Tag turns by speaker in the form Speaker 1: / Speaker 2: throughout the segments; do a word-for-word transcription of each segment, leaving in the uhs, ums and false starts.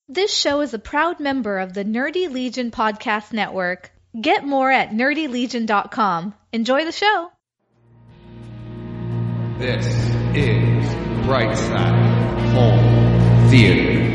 Speaker 1: This show is a proud member of the Nerdy Legion Podcast Network. Get more at nerdy legion dot com. Enjoy the show.
Speaker 2: This is Brightside Home Theater.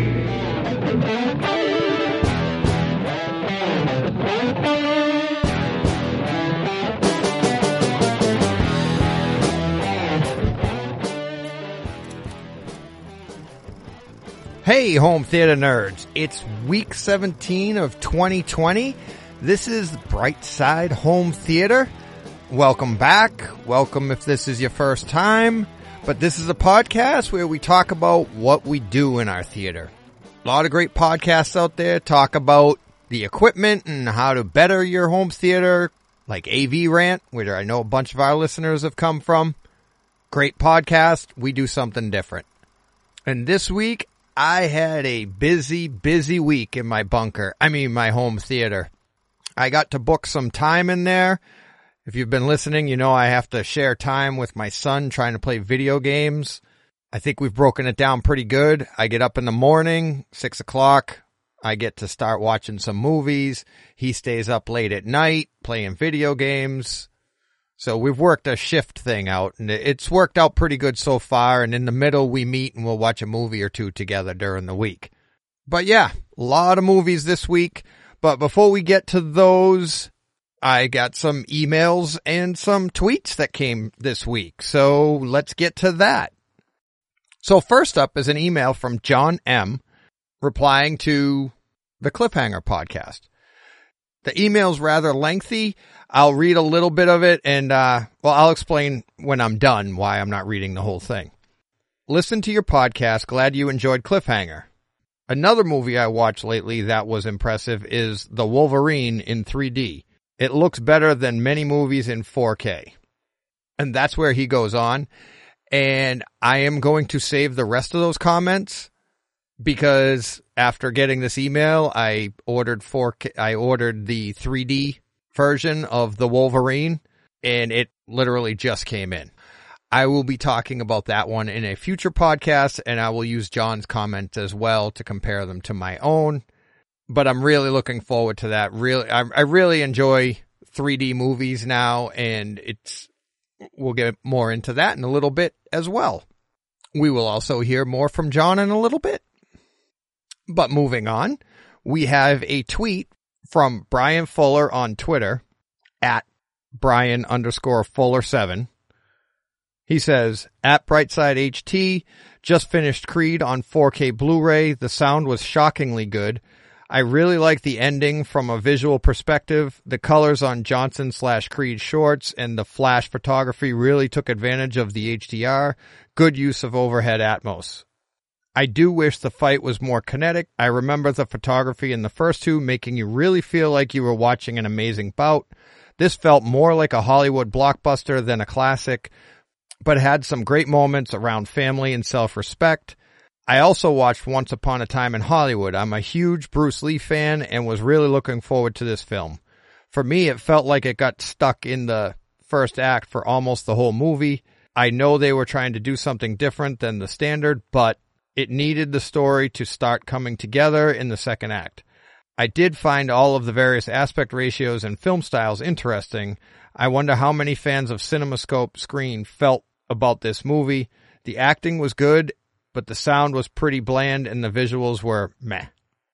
Speaker 2: Hey, home theater nerds. It's week seventeen of twenty twenty. This is Brightside Home Theater. Welcome back. Welcome if this is your first time. But this is a podcast where we talk about what we do in our theater. A lot of great podcasts out there talk about the equipment and how to better your home theater, like A V Rant, where I know a bunch of our listeners have come from. Great podcast. We do something different. And this week, I had a busy, busy week in my bunker. I mean, my home theater. I got to book some time in there. If you've been listening, you know I have to share time with my son trying to play video games. I think we've broken it down pretty good. I get up in the morning, six o'clock. I get to start watching some movies. He stays up late at night playing video games. So we've worked a shift thing out, and it's worked out pretty good so far, and in the middle we meet and we'll watch a movie or two together during the week. But yeah, a lot of movies this week, but before we get to those, I got some emails and some tweets that came this week, so let's get to that. So first up is an email from John M. replying to the Cliffhanger podcast. The email's rather lengthy. I'll read a little bit of it and, uh, well, I'll explain when I'm done why I'm not reading the whole thing. Listen to your podcast. Glad you enjoyed Cliffhanger. Another movie I watched lately that was impressive is The Wolverine in three D. It looks better than many movies in four K. And that's where he goes on. And I am going to save the rest of those comments because after getting this email, I ordered four K, I ordered the three D version of The Wolverine, and it literally just came in. I will be talking about that one in a future podcast, and I will use John's comments as well to compare them to my own. But I'm really looking forward to that. Really, I, I really enjoy three D movies now, and it's we'll get more into that in a little bit as well. We will also hear more from John in a little bit. But moving on, we have a tweet from Brian Fuller on Twitter at Brian underscore Fuller seven. He says, at Brightside H T, just finished Creed on four K Blu-ray. The sound was shockingly good. I really like the ending from a visual perspective. The colors on Johnson slash Creed shorts and the flash photography really took advantage of the H D R. Good use of overhead Atmos. I do wish the fight was more kinetic. I remember the photography in the first two making you really feel like you were watching an amazing bout. This felt more like a Hollywood blockbuster than a classic, but had some great moments around family and self-respect. I also watched Once Upon a Time in Hollywood. I'm a huge Bruce Lee fan and was really looking forward to this film. For me, it felt like it got stuck in the first act for almost the whole movie. I know they were trying to do something different than the standard, but it needed the story to start coming together in the second act. I did find all of the various aspect ratios and film styles interesting. I wonder how many fans of CinemaScope Screen felt about this movie. The acting was good, but the sound was pretty bland and the visuals were meh.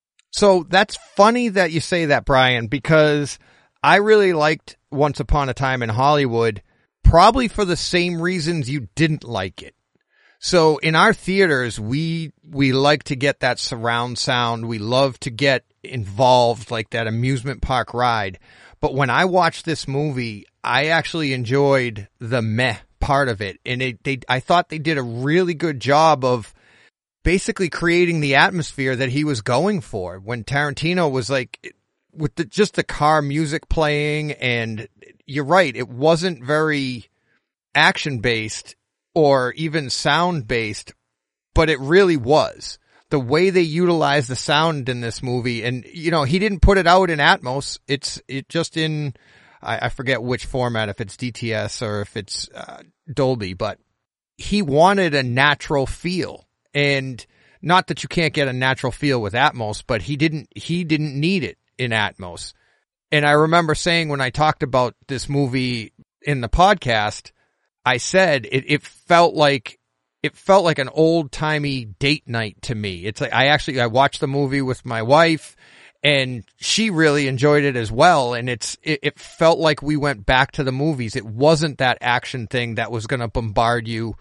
Speaker 2: So that's funny that you say that, Brian, because I really liked Once Upon a Time in Hollywood, probably for the same reasons you didn't like it. So in our theaters, we, we like to get that surround sound. We love to get involved like that amusement park ride. But when I watched this movie, I actually enjoyed the meh part of it. And it, they, I thought they did a really good job of basically creating the atmosphere that he was going for when Tarantino was like, with the, just the car music playing. And you're right, it wasn't very action based or even sound based, but it really was. The way they utilized the sound in this movie, and you know, he didn't put it out in Atmos. It's it just in, I, I forget which format, if it's D T S or if it's uh, Dolby, but he wanted a natural feel. And not that you can't get a natural feel with Atmos, but he didn't, he didn't need it in Atmos. And I remember saying when I talked about this movie in the podcast, I said it, it felt like, it felt like an old timey date night to me. It's like, I actually, I watched the movie with my wife and she really enjoyed it as well. And it's, it, it felt like we went back to the movies. It wasn't that action thing that was going to bombard you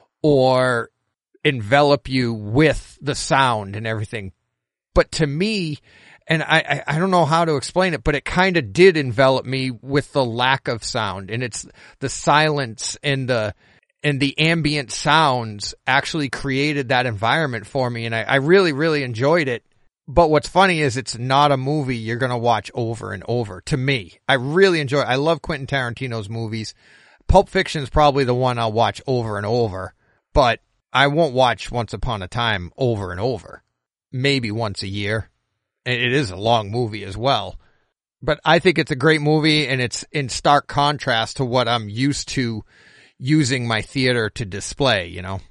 Speaker 2: or envelop you with the sound and everything. But to me, and I, I, I don't know how to explain it, but it kind of did envelop me with the lack of sound. And it's the silence and the, and the ambient sounds actually created that environment for me. And I, I really, really enjoyed it. But what's funny is it's not a movie you're going to watch over and over. To me, I really enjoy it. I love Quentin Tarantino's movies. Pulp Fiction is probably the one I'll watch over and over, but I won't watch Once Upon a Time over and over. Maybe once a year. And it is a long movie as well. But I think it's a great movie, and it's in stark contrast to what I'm used to using my theater to display, you know.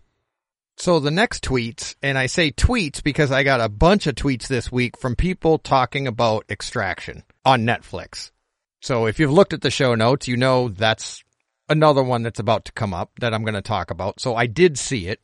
Speaker 2: So the next tweets, and I say tweets because I got a bunch of tweets this week from people talking about Extraction on Netflix. So if you've looked at the show notes, you know that's another one that's about to come up that I'm going to talk about. So I did see it.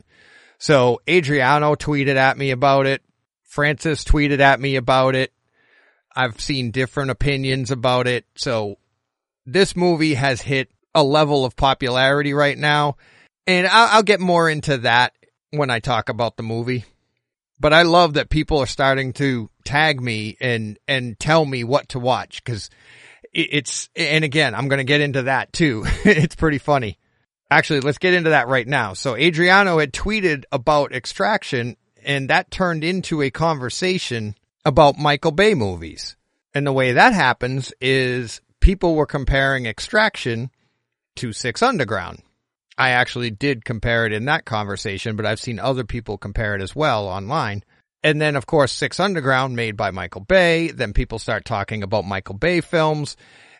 Speaker 2: So Adriano tweeted at me about it. Francis tweeted at me about it. I've seen different opinions about it. So this movie has hit a level of popularity right now. And I'll, I'll get more into that when I talk about the movie. But I love that people are starting to tag me and, and tell me what to watch. Cause it's, and again, I'm going to get into that too. It's pretty funny. Actually, let's get into that right now. So Adriano had tweeted about Extraction, and that turned into a conversation about Michael Bay movies. And the way that happens is people were comparing Extraction to Six Underground. I actually did compare it in that conversation, but I've seen other people compare it as well online. And then, of course, Six Underground, made by Michael Bay. Then people start talking about Michael Bay films.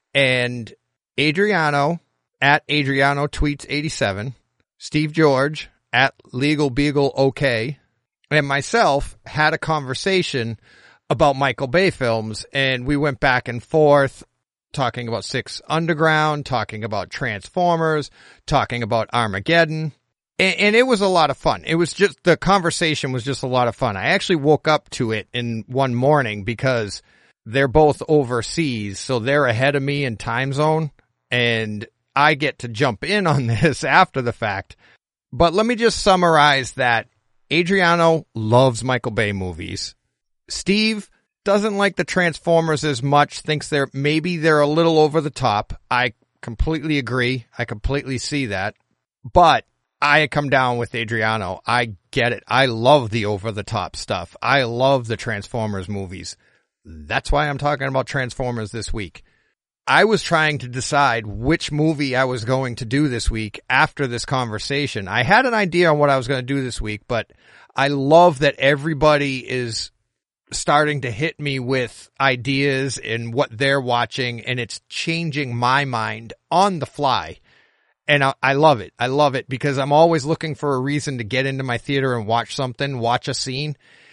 Speaker 2: And Adriano, at Adriano Tweets eighty-seven, Steve George, at Legal Beagle OK, and myself had a conversation about Michael Bay films. And we went back and forth, talking about Six Underground, talking about Transformers, talking about Armageddon. And, and it was a lot of fun. It was just, the conversation was just a lot of fun. I actually woke up to it in one morning because they're both overseas. So they're ahead of me in time zone, and I get to jump in on this after the fact. But let me just summarize that Adriano loves Michael Bay movies. Steve doesn't like the Transformers as much, thinks they're, maybe they're a little over the top. I completely agree. I completely see that. But I come down with Adriano. I get it. I love the over the top stuff. I love the Transformers movies. That's why I'm talking about Transformers this week. I was trying to decide which movie I was going to do this week after this conversation. I had an idea on what I was going to do this week, but I love that everybody is starting to hit me with ideas and what they're watching, and it's changing my mind on the fly. And I, I love it. I love it because I'm always looking for a reason to get into my theater and watch something, watch a scene.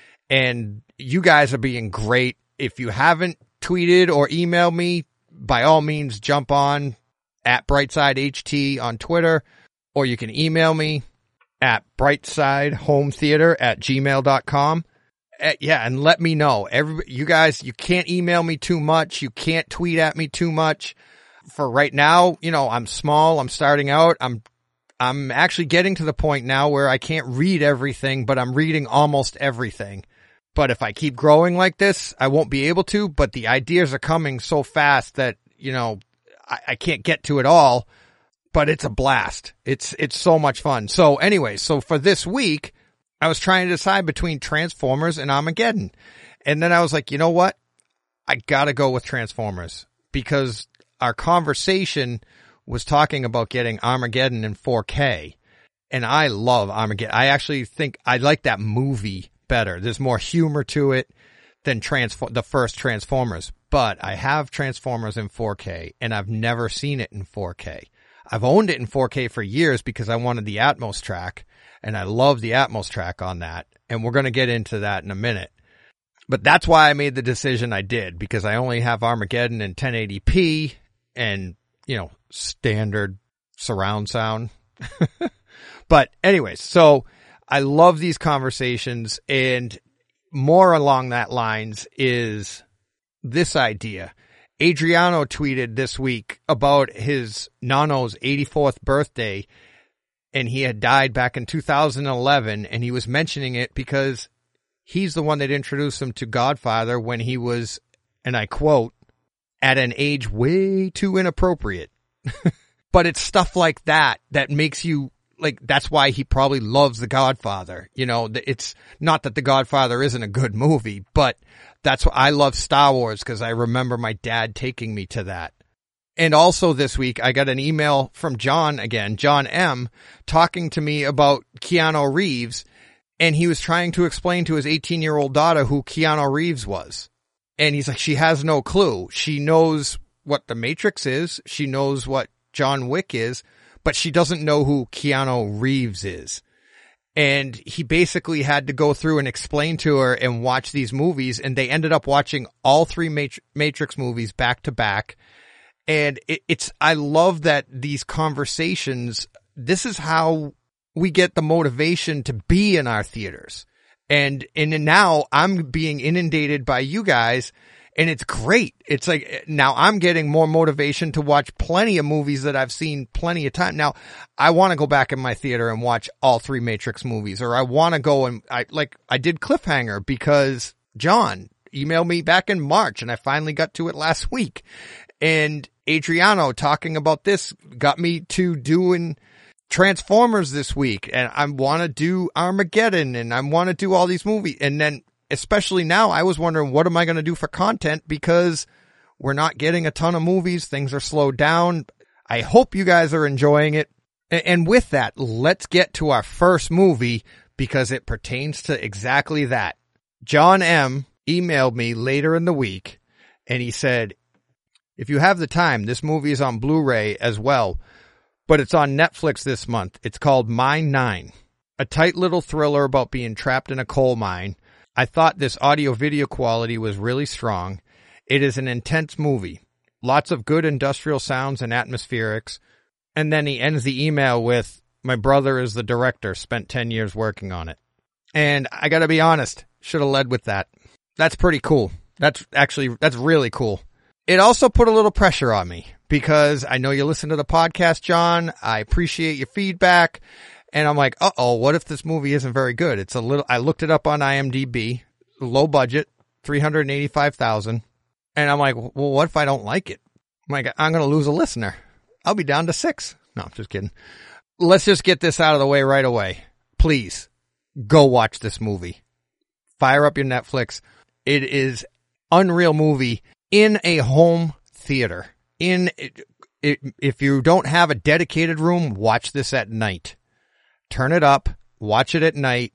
Speaker 2: And you guys are being great. If you haven't tweeted or emailed me, by all means, jump on at BrightsideHT on Twitter, or you can email me at brightsidehometheater at gmail dot com. Uh, yeah, and let me know. Every, you guys, you can't email me too much. You can't tweet at me too much. For right now, you know, I'm small. I'm starting out. I'm, I'm actually getting to the point now where I can't read everything, but I'm reading almost everything. But if I keep growing like this, I won't be able to. But the ideas are coming so fast that, you know, I, I can't get to it all. But it's a blast. It's, it's so much fun. So anyway, so for this week, I was trying to decide between Transformers and Armageddon. And then I was like, you know what? I gotta go with Transformers because our conversation was talking about getting Armageddon in four K. And I love Armageddon. I actually think I like that movie better. There's more humor to it than Transform the first Transformers. But I have Transformers in four K, and I've never seen it in four K. I've owned it in four K for years because I wanted the Atmos track. And I love the Atmos track on that. And we're going to get into that in a minute. But that's why I made the decision I did, because I only have Armageddon in ten eighty p and, you know, standard surround sound. But anyways, so I love these conversations, and more along that lines is this idea. Adriano tweeted this week about his Nano's eighty-fourth birthday, and he had died back in two thousand eleven, and he was mentioning it because he's the one that introduced him to Godfather when he was, and I quote, at an age way too inappropriate. But it's stuff like that that makes you, like, that's why he probably loves The Godfather. You know, it's not that The Godfather isn't a good movie, but that's why I love Star Wars, because I remember my dad taking me to that. And also this week, I got an email from John again, John M., talking to me about Keanu Reeves, and he was trying to explain to his eighteen-year-old daughter who Keanu Reeves was. And he's like, she has no clue. She knows what The Matrix is. She knows what John Wick is, but she doesn't know who Keanu Reeves is. And he basically had to go through and explain to her and watch these movies, and they ended up watching all three Matrix movies back to back. And it, it's, I love that these conversations, this is how we get the motivation to be in our theaters. And, and now I'm being inundated by you guys, and it's great. It's like, now I'm getting more motivation to watch plenty of movies that I've seen plenty of time. Now, I want to go back in my theater and watch all three Matrix movies, or I want to go and, I, like, I did Cliffhanger because John emailed me back in March, and I finally got to it last week. And Adriano talking about this got me to doing Transformers this week, and I want to do Armageddon, and I want to do all these movies. And then, especially now, I was wondering, what am I going to do for content, because we're not getting a ton of movies. Things are slowed down. I hope you guys are enjoying it. And with that, let's get to our first movie, because it pertains to exactly that. John M. emailed me later in the week, and he said, if you have the time, this movie is on Blu-ray as well, but it's on Netflix this month. It's called Mine nine, a tight little thriller about being trapped in a coal mine. I thought this audio-video quality was really strong. It is an intense movie. Lots of good industrial sounds and atmospherics. And then he ends the email with, my brother is the director, spent ten years working on it. And I gotta be honest, should have led with that. That's pretty cool. That's actually, that's really cool. It also put a little pressure on me, because I know you listen to the podcast, John. I appreciate your feedback. And I'm like, uh-oh, what if this movie isn't very good? It's a little, I looked it up on IMDb, low budget, three hundred eighty-five thousand. And I'm like, well, what if I don't like it? I'm like, I'm going to lose a listener. I'll be down to six. No, I'm just kidding. Let's just get this out of the way right away. Please go watch this movie. Fire up your Netflix. It is unreal movie in a home theater. In it, it, if you don't have a dedicated room, watch this at night. Turn it up, watch it at night.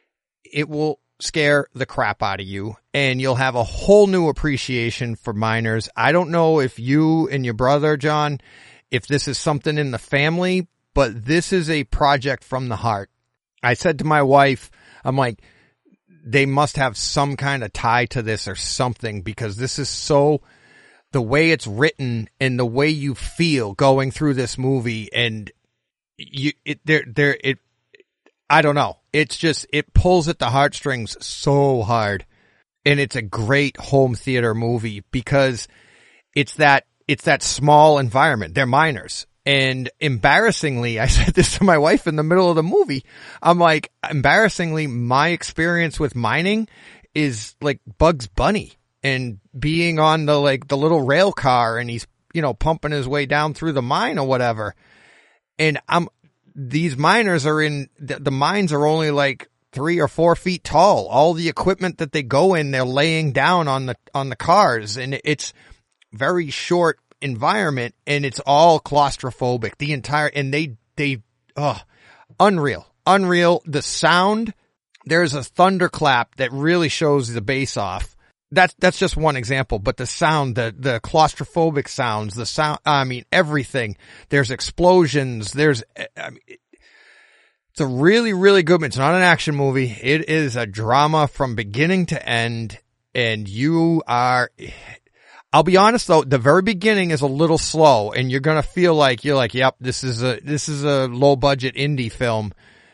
Speaker 2: It will scare the crap out of you, and you'll have a whole new appreciation for miners. I don't know if you and your brother, John, if this is something in the family, but this is a project from the heart. I said to my wife, I'm like, they must have some kind of tie to this or something, because this is so, the way it's written and the way you feel going through this movie, and you, it, there, there, it, I don't know. It's just, it pulls at the heartstrings so hard, and it's a great home theater movie because it's that, it's that small environment. They're miners. And embarrassingly, I said this to my wife in the middle of the movie. I'm like, embarrassingly, my experience with mining is like Bugs Bunny and being on the, like, the little rail car, and he's, you know, pumping his way down through the mine or whatever. And I'm, these miners are in, the, the mines are only like three or four feet tall. All the equipment that they go in, they're laying down on the, on the cars, and it's very short environment, and it's all claustrophobic, the entire, and they, they, oh, unreal, unreal. The sound, there's a thunderclap that really shows the bass off. That's, that's just one example, but the sound, the, the claustrophobic sounds, the sound, I mean, everything. There's explosions. There's, I mean, It's a really, really good movie. It's not an action movie. It is a drama from beginning to end, and you are, I'll be honest though, the very beginning is a little slow, and you're gonna feel like, you're like, yep, this is a, this is a low budget indie film.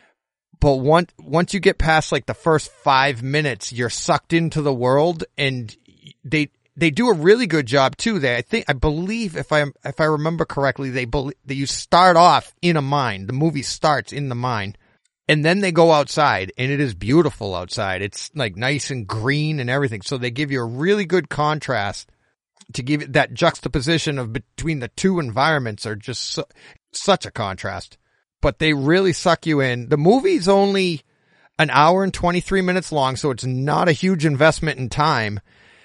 Speaker 2: But once, once you get past like the first five minutes, you're sucked into the world, and they, they do a really good job too. They, I think, I believe if I, if I remember correctly, they believe that you start off in a mine. The movie starts in the mine, and then they go outside, and it is beautiful outside. It's like nice and green and everything. So they give you a really good contrast to give it that juxtaposition of between the two environments are just so, such a contrast. But they really suck you in. The movie's only an hour and twenty-three minutes long, so it's not a huge investment in time.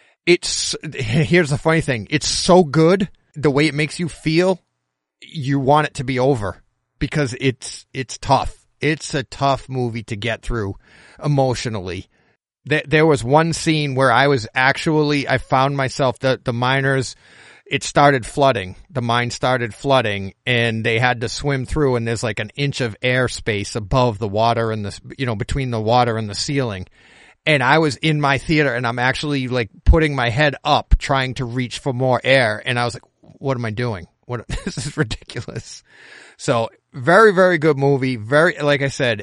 Speaker 2: It's, here's the funny thing. It's so good. The way it makes you feel, you want it to be over because it's, it's tough. It's a tough movie to get through emotionally. There, there was one scene where I was actually, I found myself, the, the miners, it started flooding. The mine started flooding, and they had to swim through, and there's like an inch of airspace above the water and the, you know, between the water and the ceiling. And I was in my theater, and I'm actually like putting my head up trying to reach for more air. And I was like, what am I doing? What, this is ridiculous. So very, very good movie. Very, like I said,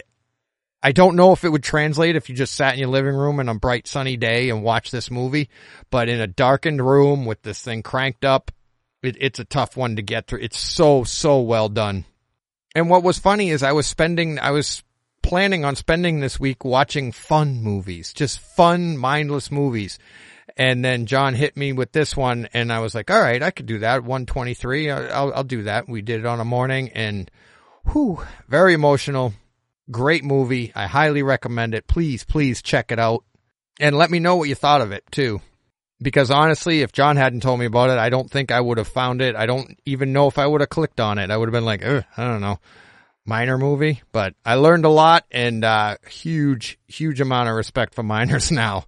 Speaker 2: I don't know if it would translate if you just sat in your living room on a bright sunny day and watched this movie, but in a darkened room with this thing cranked up, it, it's a tough one to get through. It's so, so well done. And what was funny is I was spending, I was planning on spending this week watching fun movies, just fun, mindless movies. And then John hit me with this one, and I was like, all right, I could do that. one twenty-three, I'll, I'll do that. We did it on a morning, and whew, very emotional. Great movie. I highly recommend it. Please, please check it out. And let me know what you thought of it, too. Because honestly, if John hadn't told me about it, I don't think I would have found it. I don't even know if I would have clicked on it. I would have been like, I don't know. Minor movie, but I learned a lot, and uh huge, huge amount of respect for miners now.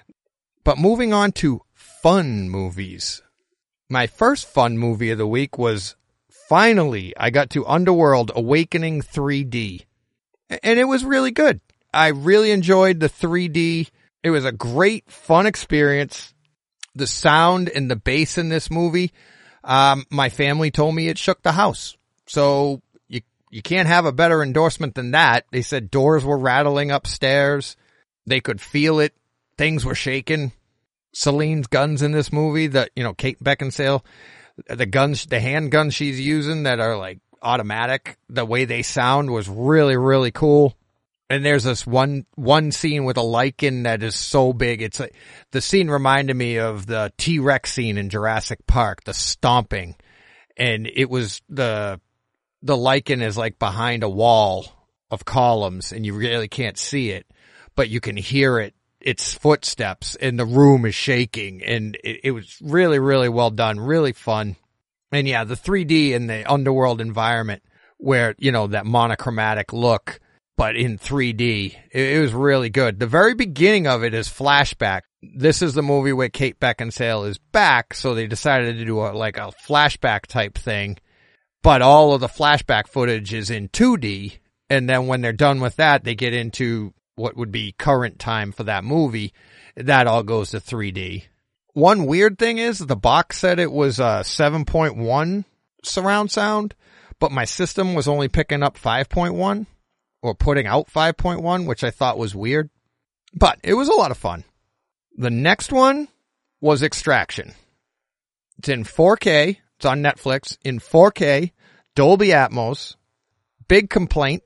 Speaker 2: But moving on to fun movies. My first fun movie of the week was finally I got to Underworld Awakening three D. And it was really good. I really enjoyed the three D. It was a great, fun experience. The sound and the bass in this movie, um, my family told me it shook the house. So you can't have a better endorsement than that. They said doors were rattling upstairs. They could feel it. Things were shaking. Celine's guns in this movie, the, you know, Kate Beckinsale, the guns, the handguns she's using that are like automatic, the way they sound was really, really cool. And there's this one, one scene with a lichen that is so big. It's like, the scene reminded me of the T-Rex scene in Jurassic Park, the stomping. And it was the, the lichen is like behind a wall of columns, and you really can't see it, but you can hear it, its footsteps, and the room is shaking, and it, it was really, really well done, really fun. And yeah, the three D in the underworld environment where, you know, that monochromatic look, but in three D, it, it was really good. The very beginning of it is flashback. This is the movie where Kate Beckinsale is back, so they decided to do a, like a flashback type thing. But all of the flashback footage is in two D, and then when they're done with that, they get into what would be current time for that movie. That all goes to three D. One weird thing is the box said it was a seven point one surround sound, but my system was only picking up five point one, or putting out five point one, which I thought was weird. But it was a lot of fun. The next one was Extraction. It's in four K. It's on Netflix in four K, Dolby Atmos. Big complaint,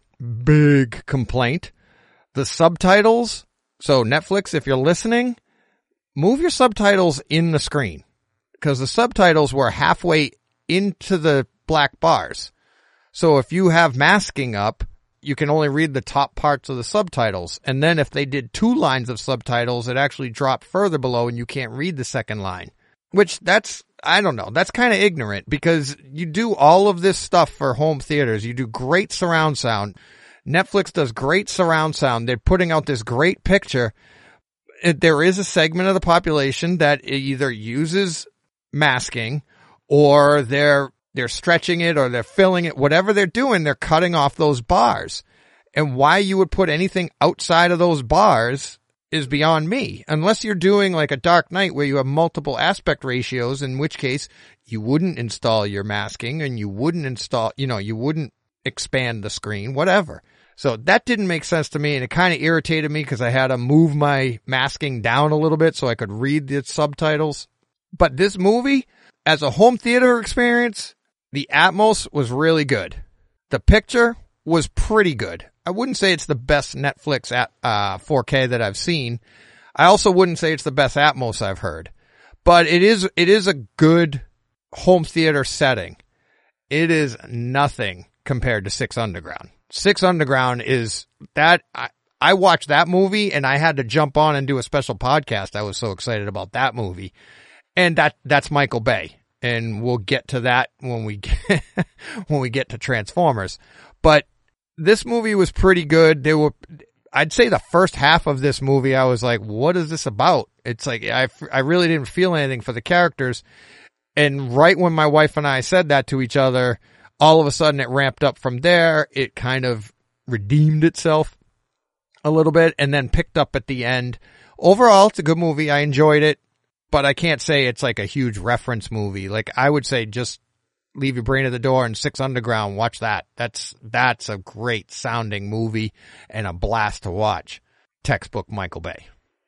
Speaker 2: big complaint. The subtitles. So Netflix, if you're listening, move your subtitles in the screen, because the subtitles were halfway into the black bars. So if you have masking up, you can only read the top parts of the subtitles. And then if they did two lines of subtitles, it actually dropped further below and you can't read the second line. Which that's, I don't know, that's kind of ignorant, because you do all of this stuff for home theaters. You do great surround sound. Netflix does great surround sound. They're putting out this great picture. There is a segment of the population that either uses masking, or they're, they're stretching it, or they're filling it. Whatever they're doing, they're cutting off those bars. And why you would put anything outside of those bars is beyond me. Unless you're doing like a Dark Knight where you have multiple aspect ratios, in which case you wouldn't install your masking and you wouldn't install, you know, you wouldn't expand the screen, whatever. So that didn't make sense to me, and it kind of irritated me because I had to move my masking down a little bit so I could read the subtitles. But this movie, as a home theater experience, the Atmos was really good. The picture was pretty good. I wouldn't say it's the best Netflix at, uh, four K that I've seen. I also wouldn't say it's the best Atmos I've heard. But it is, it is a good home theater setting. It is nothing compared to Six Underground. Six Underground is that, I, I watched that movie and I had to jump on and do a special podcast. I was so excited about that movie. And that, that's Michael Bay. And we'll get to that when we get, when we get to Transformers. But this movie was pretty good. There were, I'd say the first half of this movie, I was like, what is this about? It's like, I, I really didn't feel anything for the characters. And right when my wife and I said that to each other, all of a sudden it ramped up from there. It kind of redeemed itself a little bit and then picked up at the end. Overall, it's a good movie. I enjoyed it, but I can't say it's like a huge reference movie. Like, I would say just leave your brain at the door and Six Underground, watch that. That's, that's a great sounding movie and a blast to watch. Textbook Michael Bay.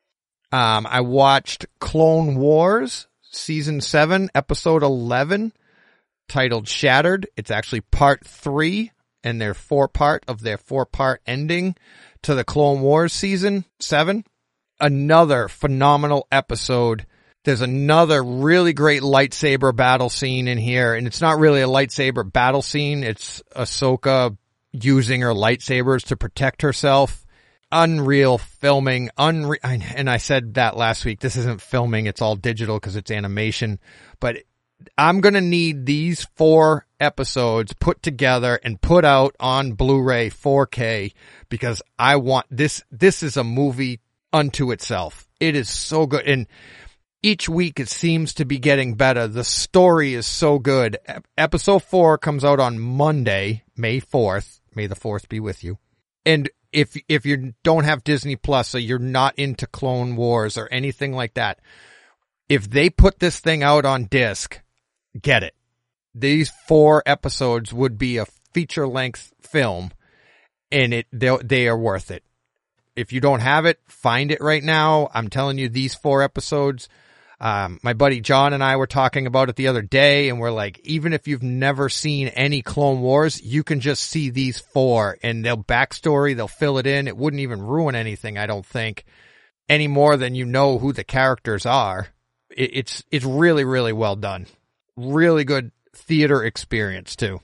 Speaker 2: Um, I watched Clone Wars season seven, episode eleven, titled Shattered. It's actually part three and their four part of their four part ending to the Clone Wars season seven. Another phenomenal episode. There's another really great lightsaber battle scene in here, and it's not really a lightsaber battle scene. It's Ahsoka using her lightsabers to protect herself. Unreal filming, unre- and I said that last week. This isn't filming, it's all digital because it's animation. But I'm going to need these four episodes put together and put out on Blu-ray four K because I want this. This is a movie unto itself. It is so good. And each week it seems to be getting better. The story is so good. Episode four comes out on Monday, May fourth. May the fourth be with you. And if, if you don't have Disney Plus, so you're not into Clone Wars or anything like that, if they put this thing out on disc, get it. These four episodes would be a feature length film and it, they, they are worth it. If you don't have it, find it right now. I'm telling you, these four episodes, Um, my buddy John and I were talking about it the other day, and we're like, even if you've never seen any Clone Wars, you can just see these four and they'll backstory, they'll fill it in. It wouldn't even ruin anything, I don't think, any more than you know who the characters are. It, it's, it's really, really well done. Really good theater experience too.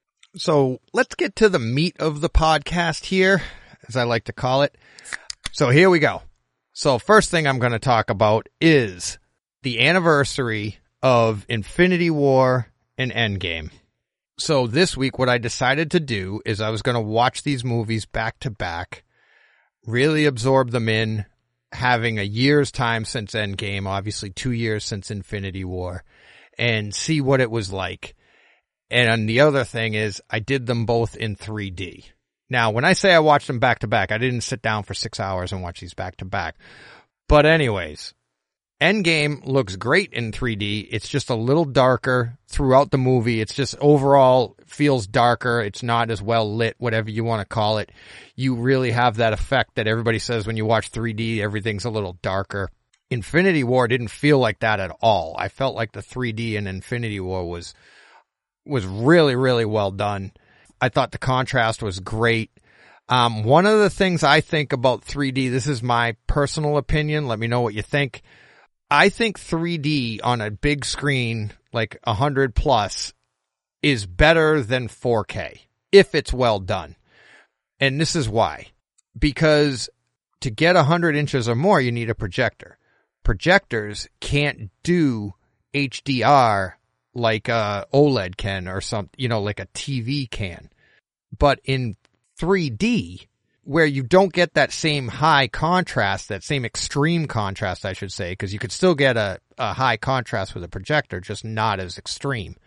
Speaker 2: So let's get to the meat of the podcast here, as I like to call it. So here we go. So first thing I'm going to talk about is the anniversary of Infinity War and Endgame. So this week, what I decided to do is I was going to watch these movies back to back, really absorb them in, having a year's time since Endgame, obviously two years since Infinity War, and see what it was like. And the other thing is I did them both in three D. Now, when I say I watched them back to back, I didn't sit down for six hours and watch these back to back. But anyways, Endgame looks great in three D. It's just a little darker throughout the movie. It's just overall feels darker. It's not as well lit, whatever you want to call it. You really have that effect that everybody says when you watch three D, everything's a little darker. Infinity War didn't feel like that at all. I felt like the three D in Infinity War was was really, really well done. I thought the contrast was great. Um, one of the things I think about three D, this is my personal opinion, let me know what you think. I think three D on a big screen, like one hundred plus, is better than four K, if it's well done. And this is why. Because to get one hundred inches or more, you need a projector. Projectors can't do H D R like a OLED can or some, you know, like a T V can. But in three D, where you don't get that same high contrast, that same extreme contrast, I should say, because you could still get a, a high contrast with a projector, just not as extreme.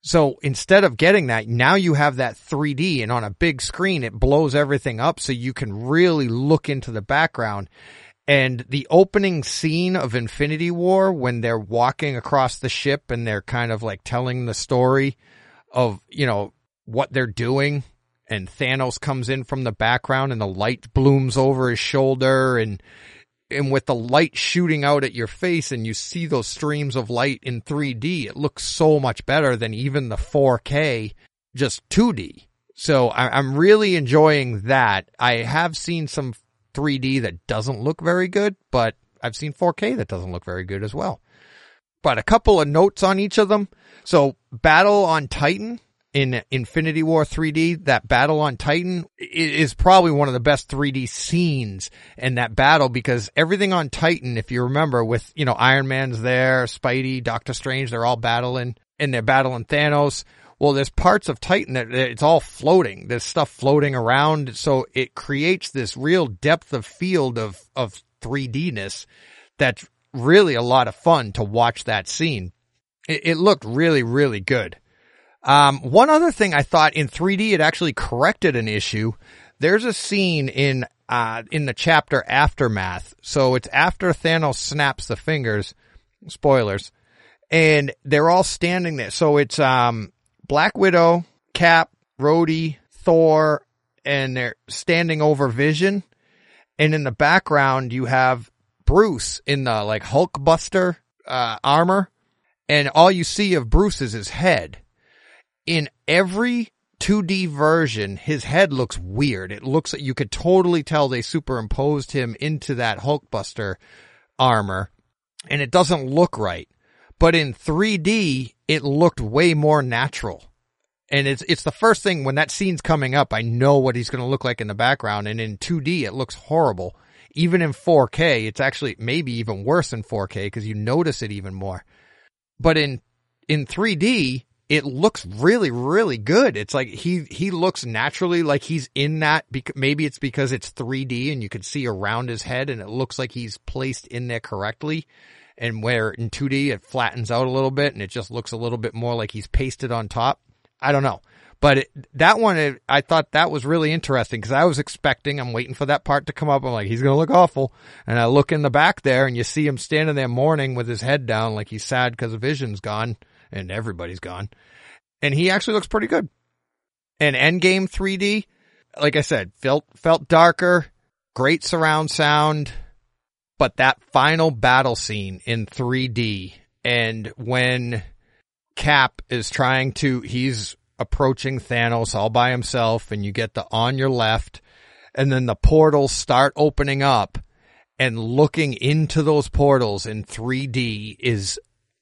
Speaker 2: So instead of getting that, now you have that three D, and on a big screen, it blows everything up so you can really look into the background. And the opening scene of Infinity War, when they're walking across the ship and they're kind of like telling the story of, you know, what they're doing, and Thanos comes in from the background and the light blooms over his shoulder, and and with the light shooting out at your face and you see those streams of light in three D, it looks so much better than even the four K, just two D. So I, I'm really enjoying that. I have seen some three D that doesn't look very good, but I've seen four K that doesn't look very good as well. But a couple of notes on each of them. So Battle on Titan in Infinity War three D, that battle on Titan is probably one of the best three D scenes in that battle, because everything on Titan, if you remember, with, you know, Iron Man's there, Spidey, Doctor Strange, they're all battling, and they're battling Thanos. Well, there's parts of Titan that it's all floating. There's stuff floating around, so it creates this real depth of field of, of three D-ness that's really a lot of fun to watch that scene. It, it looked really, really good. Um, one other thing I thought in three D, it actually corrected an issue. There's a scene in, uh, in the chapter Aftermath. So it's after Thanos snaps the fingers, spoilers, and they're all standing there. So it's, um, Black Widow, Cap, Rhodey, Thor, and they're standing over Vision. And in the background, you have Bruce in the, like, Hulkbuster, uh, armor. And all you see of Bruce is his head. In every two D version, his head looks weird. It looks like you could totally tell they superimposed him into that Hulkbuster armor, and it doesn't look right. But in three D, it looked way more natural. And it's it's the first thing when that scene's coming up, I know what he's going to look like in the background. And in two D, it looks horrible. Even in four K, it's actually maybe even worse in four K because you notice it even more. But in in three D, it looks really, really good. It's like he, he looks naturally like he's in that. Bec- maybe it's because it's three D and you can see around his head and it looks like he's placed in there correctly. And where in two D it flattens out a little bit and it just looks a little bit more like he's pasted on top. I don't know. But it, that one, it, I thought that was really interesting because I was expecting, I'm waiting for that part to come up. I'm like, he's going to look awful. And I look in the back there and you see him standing there mourning with his head down like he's sad because Vision's gone. And everybody's gone. And he actually looks pretty good. And Endgame three D, like I said, felt felt darker, great surround sound, but that final battle scene in three D, and when Cap is trying to, he's approaching Thanos all by himself, and you get the on your left, and then the portals start opening up, and looking into those portals in three D is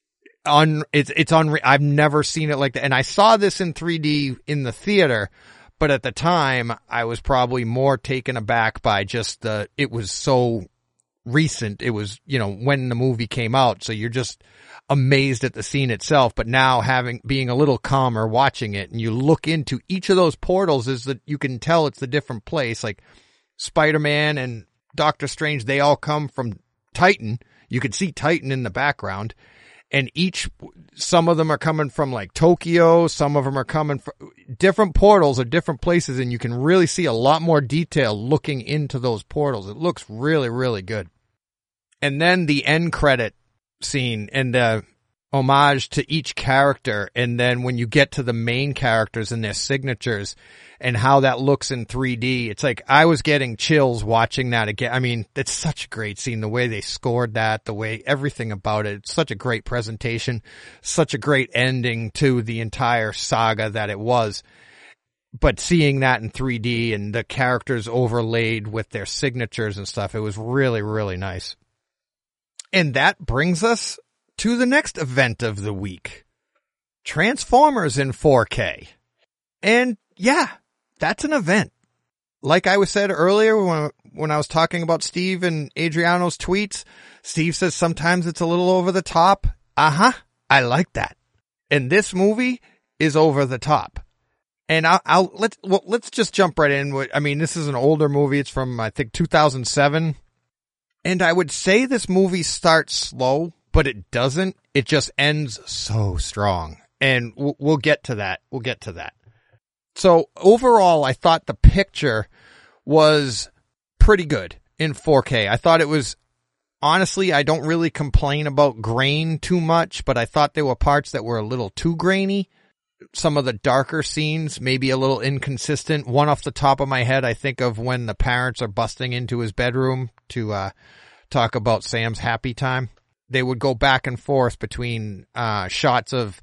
Speaker 2: Un, it's, it's unreal. I've never seen it like that. And I saw this in three D in the theater, but at the time I was probably more taken aback by just the, it was so recent. It was, you know, when the movie came out. So you're just amazed at the scene itself. But now having, being a little calmer watching it and you look into each of those portals is that you can tell it's a different place. Like Spider-Man and Doctor Strange, they all come from Titan. You could see Titan in the background. And each, some of them are coming from like Tokyo, some of them are coming from different portals or different places, and you can really see a lot more detail looking into those portals. It looks really, really good. And then the end credit scene and the homage to each character, and then when you get to the main characters and their signatures and how that looks in three D, it's like I was getting chills watching that again. I mean, it's such a great scene, the way they scored that, the way everything about it. It's such a great presentation, such a great ending to the entire saga that it was. But seeing that in three D and the characters overlaid with their signatures and stuff, it was really, really nice. And that brings us to the next event of the week. Transformers in four K. And yeah, that's an event. Like I was said earlier when, when I was talking about Steve and Adriano's tweets, Steve says sometimes it's a little over the top. Uh-huh. I like that. And this movie is over the top. And I'll, I'll let's, well, let's just jump right in. I mean, this is an older movie. It's from, I think, two thousand seven. And I would say this movie starts slow, but it doesn't. It just ends so strong. And we'll, we'll get to that. We'll get to that. So overall, I thought the picture was pretty good in four K. I thought it was, honestly, I don't really complain about grain too much, but I thought there were parts that were a little too grainy. Some of the darker scenes, maybe a little inconsistent. One off the top of my head, I think of when the parents are busting into his bedroom to uh, talk about Sam's happy time. They would go back and forth between uh, shots of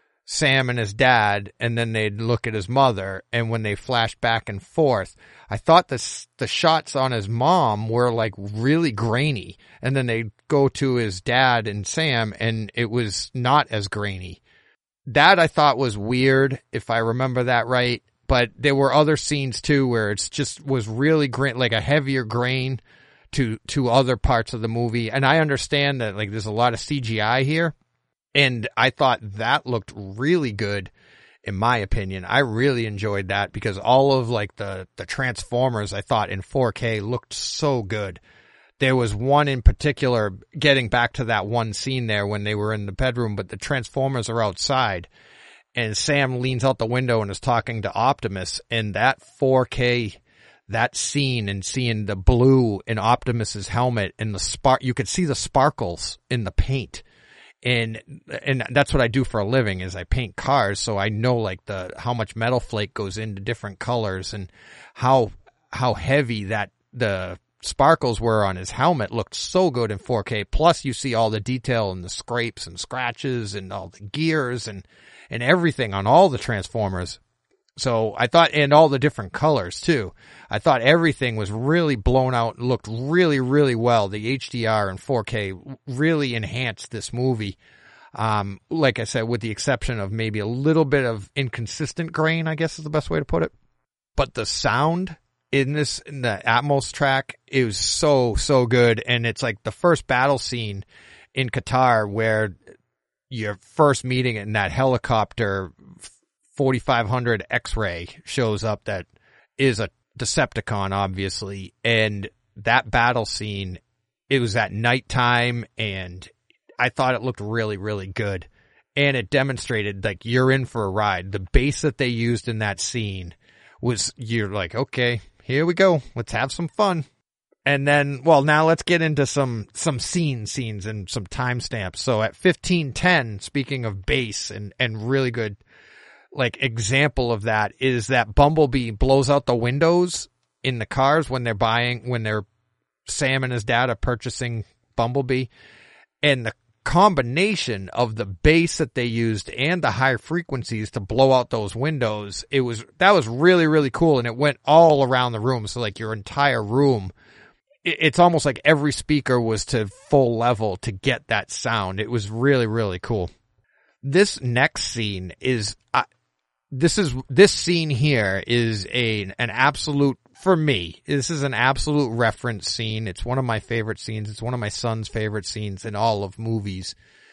Speaker 2: Sam and his dad, and then they'd look at his mother, and when they flashed back and forth, I thought the, the shots on his mom were like really grainy, and then they'd go to his dad and Sam, and it was not as grainy. That I thought was weird, if I remember that right, but there were other scenes too where it's just was really grain, like a heavier grain to, to other parts of the movie, and I understand that like there's a lot of C G I here. And I thought that looked really good, in my opinion. I really enjoyed that because all of like the, the Transformers, I thought in four K looked so good. There was one in particular, getting back to that one scene there when they were in the bedroom, but the Transformers are outside and Sam leans out the window and is talking to Optimus, and that four K, that scene and seeing the blue in Optimus's helmet and the spark, you could see the sparkles in the paint. And, and that's what I do for a living is I paint cars. So I know like the, how much metal flake goes into different colors and how, how heavy that the sparkles were on his helmet looked so good in four K. Plus you see all the detail and the scrapes and scratches and all the gears and, and everything on all the Transformers. So I thought, and all the different colors too. I thought everything was really blown out, looked really, really well. The H D R and four K really enhanced this movie. Um, like I said, with the exception of maybe a little bit of inconsistent grain, I guess is the best way to put it. But the sound in this, in the Atmos track, it was so, so good. And it's like the first battle scene in Qatar where you're first meeting in that helicopter, forty-five hundred X-ray shows up that is a Decepticon, obviously, and that battle scene, it was at nighttime, and I thought it looked really, really good, and it demonstrated, like, you're in for a ride. The bass that they used in that scene was, you're like, okay, here we go, let's have some fun. And then, well, now let's get into some, some scene scenes and some timestamps. So at fifteen ten, speaking of bass and, and really good like example of that is that Bumblebee blows out the windows in the cars when they're buying, when they're Sam and his dad are purchasing Bumblebee, and the combination of the bass that they used and the high frequencies to blow out those windows, it was, that was really, really cool. And it went all around the room. So like your entire room, it, it's almost like every speaker was to full level to get that sound. It was really, really cool. This next scene is, uh, This is, this scene here is a, an absolute, for me, this is an absolute reference scene. It's one of my favorite scenes. It's one of my son's favorite scenes in all of movies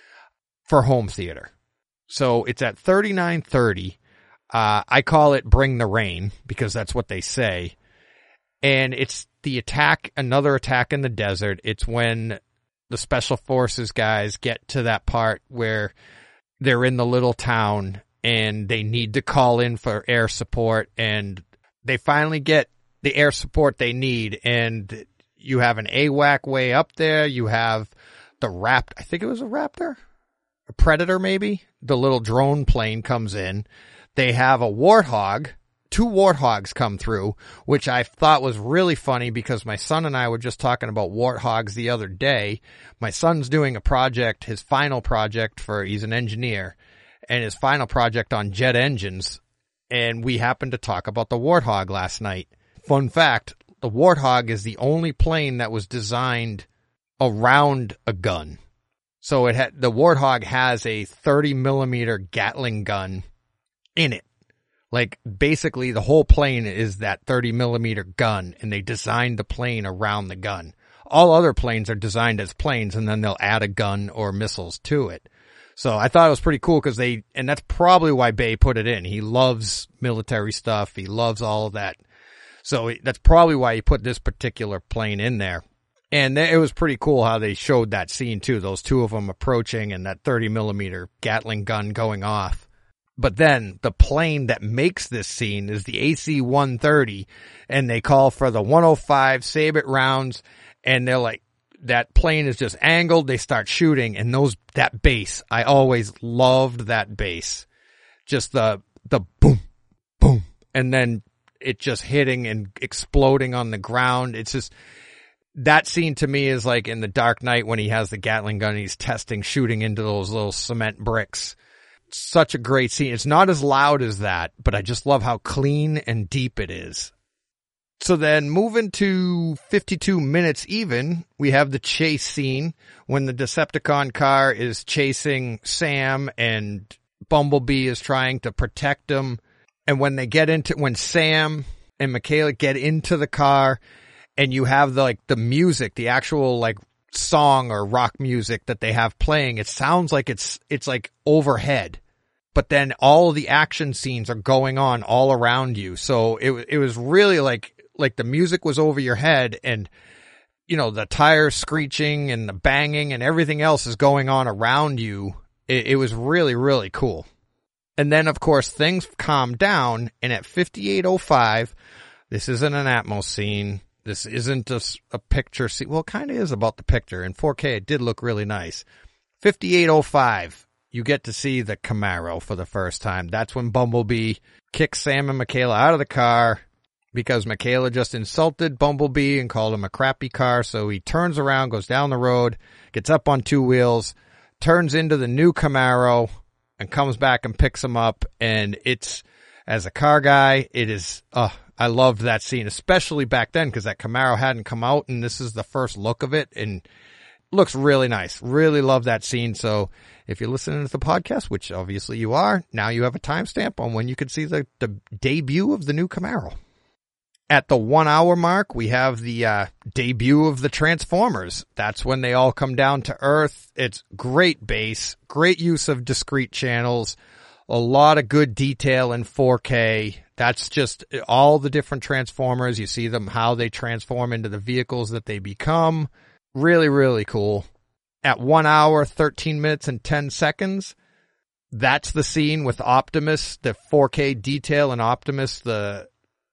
Speaker 2: for home theater. So it's at thirty-nine thirty. Uh, I call it Bring the Rain because that's what they say. And it's the attack, another attack in the desert. It's when the special forces guys get to that part where they're in the little town and they need to call in for air support, and they finally get the air support they need, and you have an A WAC way up there, you have the Raptor, I think it was a Raptor? A Predator maybe? The little drone plane comes in, they have a Warthog, two Warthogs come through, which I thought was really funny because my son and I were just talking about Warthogs the other day. My son's doing a project, his final project for, he's an engineer, and his final project on jet engines, and we happened to talk about the Warthog last night. Fun fact, the Warthog is the only plane that was designed around a gun. So it had, the Warthog has a thirty millimeter Gatling gun in it. Like, basically the whole plane is that thirty millimeter gun, and they designed the plane around the gun. All other planes are designed as planes, and then they'll add a gun or missiles to it. So I thought it was pretty cool because they, and that's probably why Bay put it in. He loves military stuff. He loves all of that. So that's probably why he put this particular plane in there. And it was pretty cool how they showed that scene too. Those two of them approaching and that thirty millimeter Gatling gun going off. But then the plane that makes this scene is the A C one thirty, and they call for the one oh five Sabot rounds, and they're like, that plane is just angled, they start shooting, and those, that bass, I always loved that bass. Just the, the boom, boom, and then it just hitting and exploding on the ground. It's just, that scene to me is like in The Dark Knight when he has the Gatling gun and he's testing, shooting into those little cement bricks. Such a great scene. It's not as loud as that, but I just love how clean and deep it is. So then moving to fifty-two minutes even, we have the chase scene when the Decepticon car is chasing Sam and Bumblebee is trying to protect him. And when they get into, when Sam and Mikaela get into the car and you have the, like the music, the actual like song or rock music that they have playing, it sounds like it's, it's like overhead. But then all of the action scenes are going on all around you. So it it was really like, like the music was over your head and, you know, the tires screeching and the banging and everything else is going on around you. It, it was really, really cool. And then, of course, things calm down. And at fifty-eight oh five, this isn't an Atmos scene. This isn't a, a picture scene. Well, it kind of is about the picture. In four K, it did look really nice. fifty-eight oh five, you get to see the Camaro for the first time. That's when Bumblebee kicks Sam and Mikaela out of the car because Mikaela just insulted Bumblebee and called him a crappy car. So he turns around, goes down the road, gets up on two wheels, turns into the new Camaro, and comes back and picks him up. And it's, as a car guy, it is, uh, I loved that scene, especially back then because that Camaro hadn't come out and this is the first look of it and looks really nice. Really love that scene. So if you're listening to the podcast, which obviously you are, now you have a timestamp on when you could see the, the debut of the new Camaro. At the one hour mark, we have the uh, debut of the Transformers. That's when they all come down to Earth. It's great bass, great use of discrete channels, a lot of good detail in four K. That's just all the different Transformers. You see them, how they transform into the vehicles that they become. Really, really cool. At one hour, thirteen minutes and ten seconds, that's the scene with Optimus, the four K detail in Optimus, the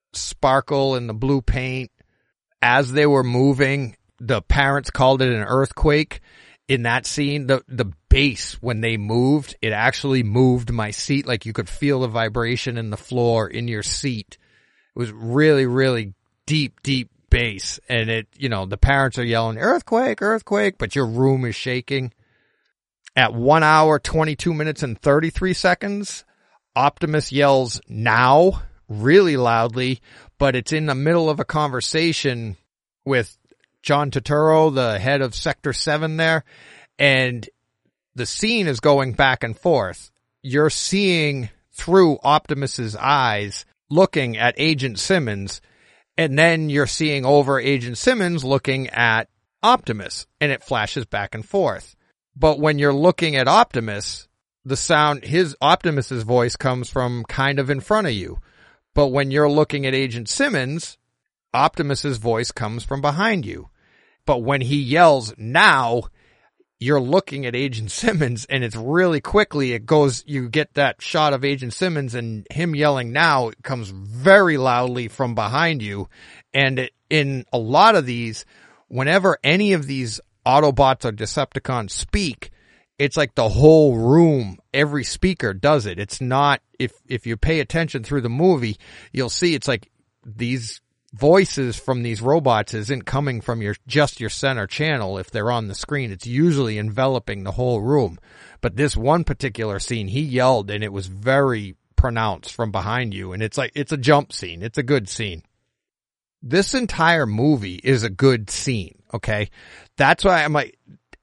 Speaker 2: sparkle and the blue paint. As they were moving, the parents called it an earthquake. In that scene, the, the bass, when they moved, it actually moved my seat. Like you could feel the vibration in the floor in your seat. It was really, really deep, deep bass. And it, you know, the parents are yelling, earthquake, earthquake, but your room is shaking. At one hour, twenty-two minutes and thirty-three seconds, Optimus yells, now, really loudly, but it's in the middle of a conversation with John Turturro, the head of Sector seven there, and the scene is going back and forth. You're seeing through Optimus's eyes, looking at Agent Simmons, and then you're seeing over Agent Simmons looking at Optimus, and it flashes back and forth. But when you're looking at Optimus, the sound, his Optimus's voice comes from kind of in front of you. But when you're looking at Agent Simmons, Optimus's voice comes from behind you. But when he yells, now, you're looking at Agent Simmons, and it's really quickly, it goes, you get that shot of Agent Simmons, and him yelling now it comes very loudly from behind you. And it, in a lot of these, whenever any of these Autobots or Decepticons speak, it's like the whole room, every speaker does it. It's not, if, if you pay attention through the movie, you'll see it's like these voices from these robots isn't coming from your, just your center channel. If they're on the screen, it's usually enveloping the whole room. But this one particular scene, he yelled and it was very pronounced from behind you. And it's like, it's a jump scene. It's a good scene. This entire movie is a good scene. Okay. That's why I'm like,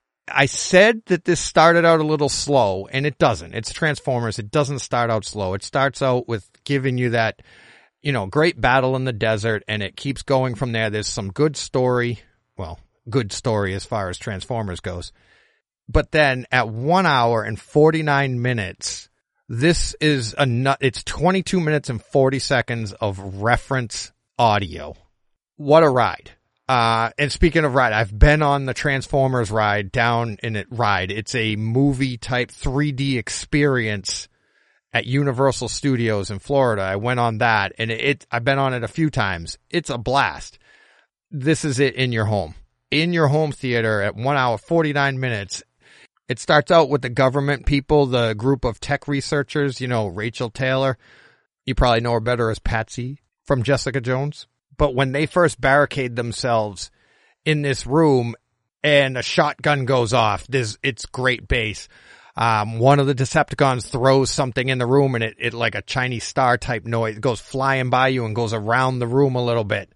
Speaker 2: I said that this started out a little slow, and it doesn't. It's Transformers. It doesn't start out slow. It starts out with giving you that, you know, great battle in the desert, and it keeps going from there. There's some good story. Well, good story as far as Transformers goes. But then at one hour and forty-nine minutes, this is a nut. It's twenty-two minutes and forty seconds of reference audio. What a ride. Uh, and speaking of ride, I've been on the Transformers ride down in it ride. It's a movie type three D experience at Universal Studios in Florida. I went on that, and it, it I've been on it a few times. It's a blast. This is it in your home. In your home theater at one hour, forty-nine minutes. It starts out with the government people, the group of tech researchers, you know, Rachel Taylor. You probably know her better as Patsy from Jessica Jones. But when they first barricade themselves in this room and a shotgun goes off, there's, it's great bass. Um, one of the Decepticons throws something in the room and it, it like a Chinese star type noise. It goes flying by you and goes around the room a little bit.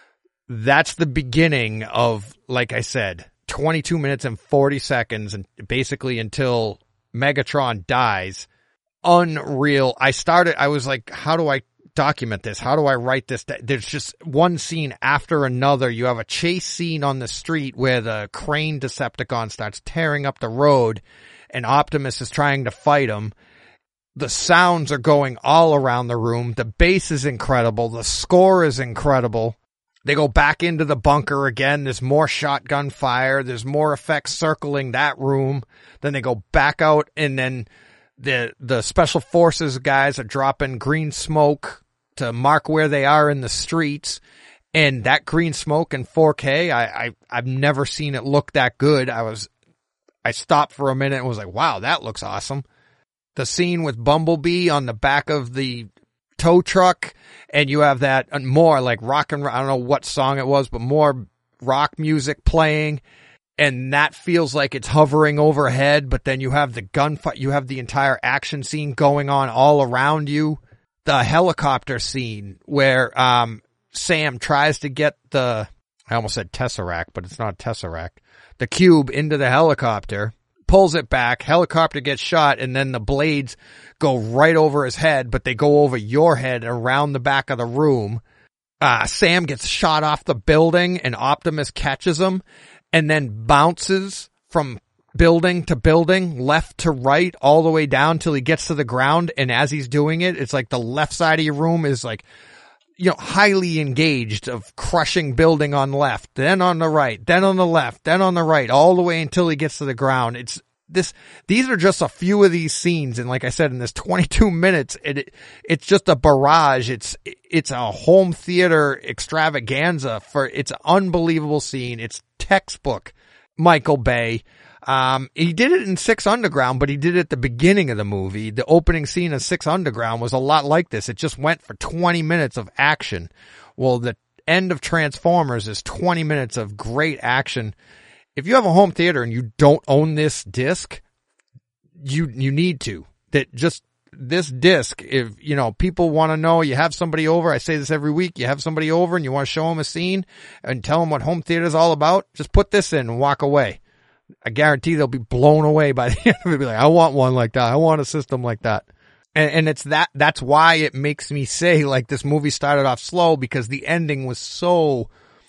Speaker 2: That's the beginning of, like I said, twenty-two minutes and forty seconds, and basically until Megatron dies. Unreal. I started, I was like, how do I document this? How do I write this? There's just one scene after another. You have a chase scene on the street where the crane Decepticon starts tearing up the road and Optimus is trying to fight him. The sounds are going all around the room. The bass is incredible. The score is incredible. They go back into the bunker again. There's more shotgun fire. There's more effects circling that room. Then they go back out, and then the the special forces guys are dropping green smoke to mark where they are in the streets. And that green smoke in four K, I, I I've never seen it look that good. I was I stopped for a minute and was like, wow, that looks awesome. The scene with Bumblebee on the back of the tow truck, and you have that more like rock and I don't know what song it was, but more rock music playing, and that feels like it's hovering overhead. But then you have the gunfight, you have the entire action scene going on all around you. The helicopter scene where um Sam tries to get the, I almost said Tesseract, but it's not Tesseract, the cube into the helicopter, pulls it back, helicopter gets shot, and then the blades go right over his head, but they go over your head around the back of the room. Uh, Sam gets shot off the building and Optimus catches him and then bounces from building to building, left to right, all the way down till he gets to the ground. And as he's doing it, it's like the left side of your room is like, you know, highly engaged of crushing building on left, then on the right, then on the left, then on the right, all the way until he gets to the ground. It's this, these are just a few of these scenes. And like I said, in this twenty-two minutes, it, it's just a barrage. It's, it's a home theater extravaganza for, it's an unbelievable scene. It's textbook Michael Bay. Um, he did it in Six Underground, but he did it at the beginning of the movie. The opening scene of Six Underground was a lot like this. It just went for twenty minutes of action. Well, the end of Transformers is twenty minutes of great action. If you have a home theater and you don't own this disc, you, you need to. That just, this disc, if, you know, people want to know, you have somebody over, I say this every week, you have somebody over and you want to show them a scene and tell them what home theater is all about, just put this in and walk away. I guarantee they'll be blown away by the end of it. Be like, I want one like that. I want a system like that. And, and it's that, that's why it makes me say, like, this movie started off slow, because the ending was so,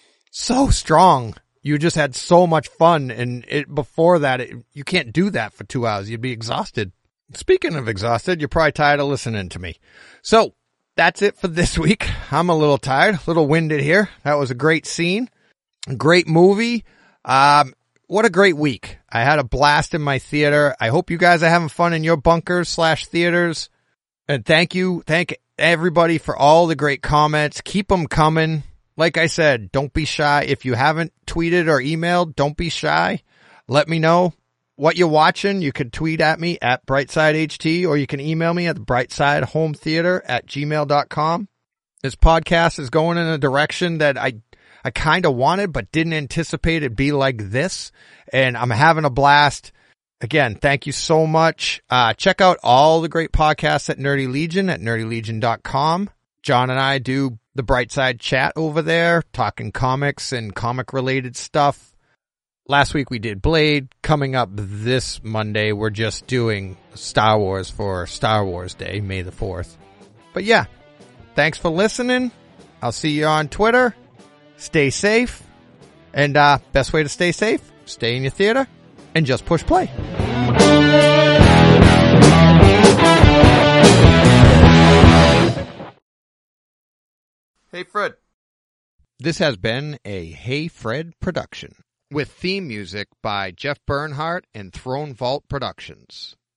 Speaker 2: so strong. You just had so much fun. And it, before that, it, you can't do that for two hours. You'd be exhausted. Speaking of exhausted, you're probably tired of listening to me. So that's it for this week. I'm a little tired, a little winded here. That was a great scene. Great movie. Um, What a great week. I had a blast in my theater. I hope you guys are having fun in your bunkers slash theaters. And thank you. Thank everybody for all the great comments. Keep them coming. Like I said, don't be shy. If you haven't tweeted or emailed, don't be shy. Let me know what you're watching. You can tweet at me at BrightSideHT, or you can email me at BrightSideHomeTheater at gmail dot com. This podcast is going in a direction that I I kind of wanted, but didn't anticipate it'd be like this. And I'm having a blast. Again, thank you so much. Uh, check out all the great podcasts at Nerdy Legion at nerdy legion dot com. John and I do the Brightside chat over there, talking comics and comic related stuff. Last week we did Blade. Coming up this Monday, we're just doing Star Wars for Star Wars Day, May the fourth. But yeah, thanks for listening. I'll see you on Twitter. Stay safe, and uh, best way to stay safe, stay in your theater, and just push play. Hey, Fred. This has been a Hey Fred production, with theme music by Jeff Bernhardt and Throne Vault Productions.